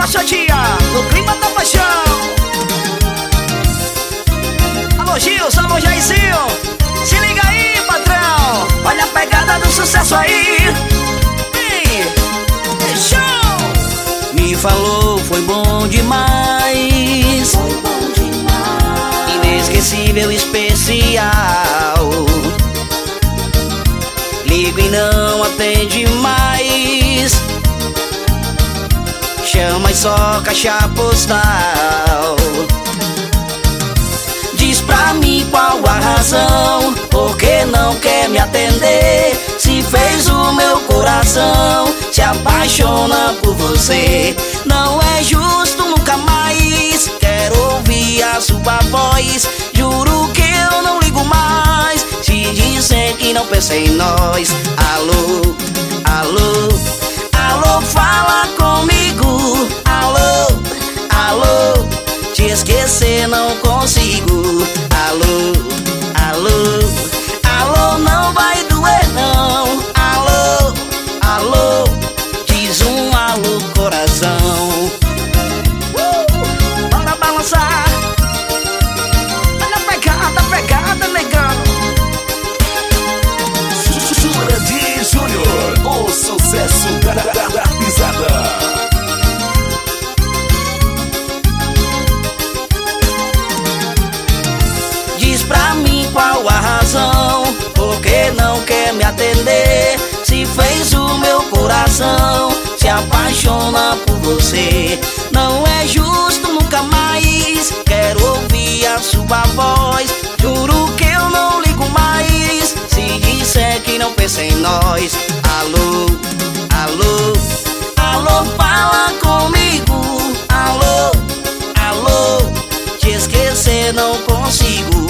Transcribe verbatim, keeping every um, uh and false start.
Bora, Xotinha, no clima da paixão. Alô, Gilson, alô, Jairzinho, se liga aí, patrão. Olha a pegada do sucesso aí. Vem, show. Me falou, foi bom demais, Foi bom demais. inesquecível, especial. Ligo e não atende mais, chama e só caixa postal. Diz pra mim qual a razão, por que não quer me atender? Se fez o meu coração se apaixona por você. Não é justo, nunca mais quero ouvir a sua voz. Juro que eu não ligo mais se disser que não pensa em nós. Alô, alô, alô, fala comigo. Alô, alô, te esquecer não consigo. Alô, alô, alô, não vai doer não. Alô, alô, diz um alô, coração. uh, Bora balançar. Olha a pegada, pegada, negão. Jurandir Júnior, o sucesso da, da, da pisada. Diz pra mim qual a razão, por que não quer me atender? Se fez o meu coração se apaixona por você. Não é justo, nunca mais quero ouvir a sua voz. Juro que eu não ligo mais se disser que não pensa em nós. Alô, alô, alô, fala comigo. Alô, alô, te esquecer não consigo.